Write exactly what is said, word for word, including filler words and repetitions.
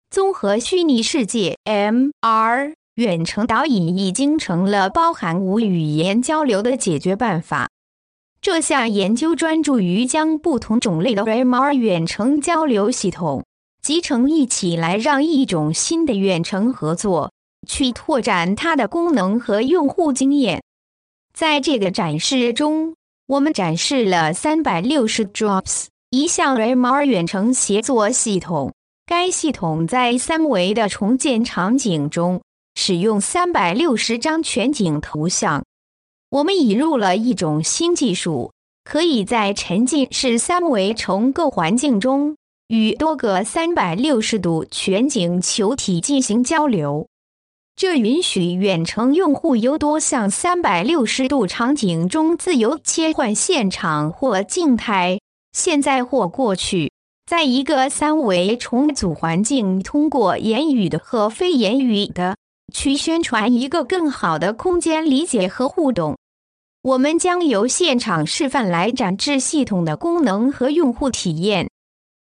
综合虚拟世界 M R 远程导引已经成了包含无语言交流的解决办法。这项研究专注于将不同种类的 M R 远程交流系统集成一起，来让一种新的远程合作去拓展它的功能和用户经验。在这个展示中，我们展示了三百六十 Drops 一项 M R 远程协作系统。该系统在三维的重建场景中使用三百六十张全景图像。我们引入了一种新技术，可以在沉浸式三维重构环境中与多个三百六十度全景球体进行交流。这允许远程用户由多项三百六十度场景中自由切换现场或静态、现在或过去，在一个三维重组环境通过言语的和非言语的去宣传一个更好的空间理解和互动。我们将由现场示范来展示系统的功能和用户体验。